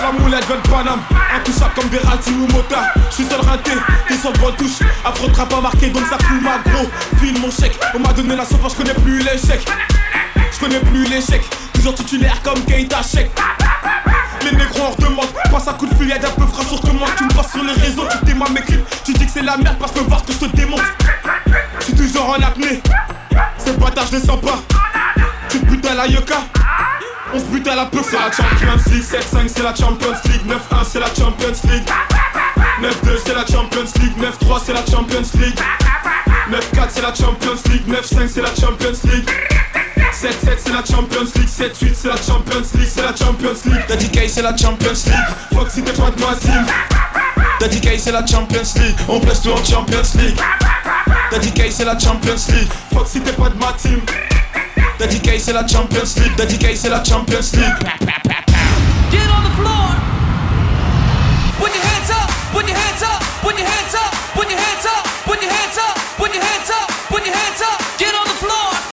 La moulette veut le Paname, intouchable comme Verratti ou Mota. J'suis seul raté, t'es sur le bon touche. Affreux trap pas marqué donc ça coule ma gros. File mon chèque, on m'a donné la sauvage, j'connais plus l'échec. J'connais plus l'échec, toujours titulaire comme Keita Sheik. Les négros en redemande, passe un coup de fusillade un peu frais sur commande. Tu me passes sur les réseaux, tu t'aimes mes clips. Tu dis que c'est la merde parce que voir que je te démonte. J'suis toujours en apnée, ces bâtards je les sens pas. Tu te butes à la Yoka, on se bute à la peu. C'est la Champions League, 7-5 c'est la Champions League, 9-1 c'est la Champions League, 9-2 c'est la Champions League, 9-3 c'est la Champions League, 9-4 c'est la Champions League, 9-5 c'est la Champions League, 7-7 c'est la Champions League, 7-8 c'est la Champions League, c'est la Champions League. Daddy K c'est la Champions League, fuck si t'es pas de ma team. Daddy K c'est la Champions League, on blesse tout en Champions League. Daddy K c'est la Champions League, fuck si t'es pas de ma team. Daddy K c'est la Champions League, Daddy K c'est la Champions League.